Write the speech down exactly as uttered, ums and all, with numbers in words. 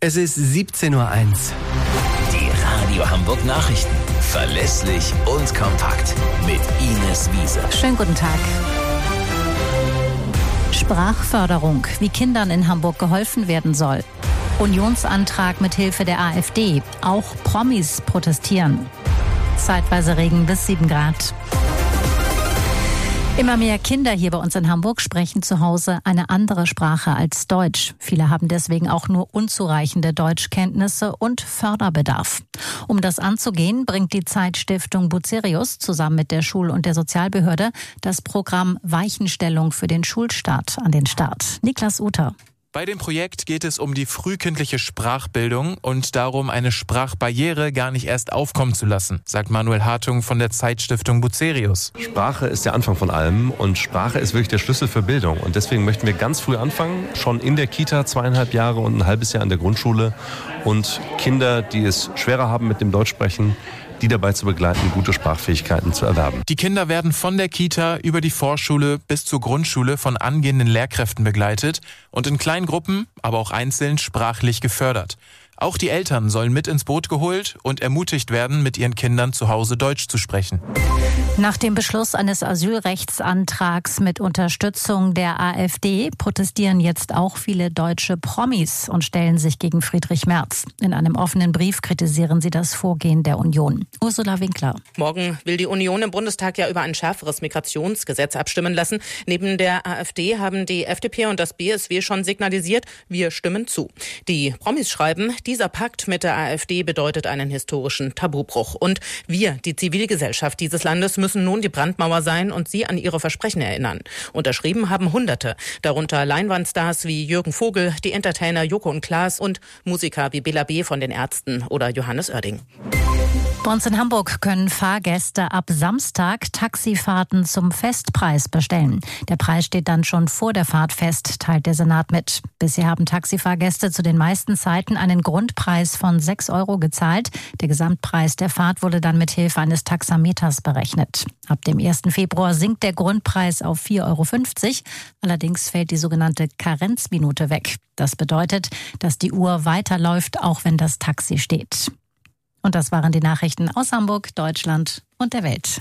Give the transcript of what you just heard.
Es ist siebzehn Uhr eins. Die Radio Hamburg Nachrichten. Verlässlich und kompakt. Mit Ines Wiese. Schönen guten Tag. Sprachförderung, wie Kindern in Hamburg geholfen werden soll. Unionsantrag mit Hilfe der AfD. Auch Promis protestieren. Zeitweise Regen bis sieben Grad. Immer mehr Kinder hier bei uns in Hamburg sprechen zu Hause eine andere Sprache als Deutsch. Viele haben deswegen auch nur unzureichende Deutschkenntnisse und Förderbedarf. Um das anzugehen, bringt die Zeitstiftung Bucerius zusammen mit der Schul- und der Sozialbehörde das Programm Weichenstellung für den Schulstart an den Start. Niklas Uter. Bei dem Projekt geht es um die frühkindliche Sprachbildung und darum, eine Sprachbarriere gar nicht erst aufkommen zu lassen, sagt Manuel Hartung von der Zeitstiftung Bucerius. Sprache ist der Anfang von allem und Sprache ist wirklich der Schlüssel für Bildung. Und deswegen möchten wir ganz früh anfangen, schon in der Kita zweieinhalb Jahre und ein halbes Jahr in der Grundschule. Und Kinder, die es schwerer haben mit dem Deutschsprechen, die dabei zu begleiten, gute Sprachfähigkeiten zu erwerben. Die Kinder werden von der Kita über die Vorschule bis zur Grundschule von angehenden Lehrkräften begleitet und in kleinen Gruppen, aber auch einzeln sprachlich gefördert. Auch die Eltern sollen mit ins Boot geholt und ermutigt werden, mit ihren Kindern zu Hause Deutsch zu sprechen. Nach dem Beschluss eines Asylrechtsantrags mit Unterstützung der AfD protestieren jetzt auch viele deutsche Promis und stellen sich gegen Friedrich Merz. In einem offenen Brief kritisieren sie das Vorgehen der Union. Ursula Winkler. Morgen will die Union im Bundestag ja über ein schärferes Migrationsgesetz abstimmen lassen. Neben der AfD haben die F D P und das B S W schon signalisiert, wir stimmen zu. Die Promis schreiben, dieser Pakt mit der AfD bedeutet einen historischen Tabubruch. Und wir, die Zivilgesellschaft dieses Landes, müssen nun die Brandmauer sein und sie an ihre Versprechen erinnern. Unterschrieben haben Hunderte, darunter Leinwandstars wie Jürgen Vogel, die Entertainer Joko und Klaas und Musiker wie Bela B. von den Ärzten oder Johannes Oerding. Bei uns in Hamburg können Fahrgäste ab Samstag Taxifahrten zum Festpreis bestellen. Der Preis steht dann schon vor der Fahrt fest, teilt der Senat mit. Bisher haben Taxifahrgäste zu den meisten Zeiten einen Grundpreis von sechs Euro gezahlt. Der Gesamtpreis der Fahrt wurde dann mit Hilfe eines Taxameters berechnet. Ab dem ersten Februar sinkt der Grundpreis auf vier Euro fünfzig. Allerdings fällt die sogenannte Karenzminute weg. Das bedeutet, dass die Uhr weiterläuft, auch wenn das Taxi steht. Und das waren die Nachrichten aus Hamburg, Deutschland und der Welt.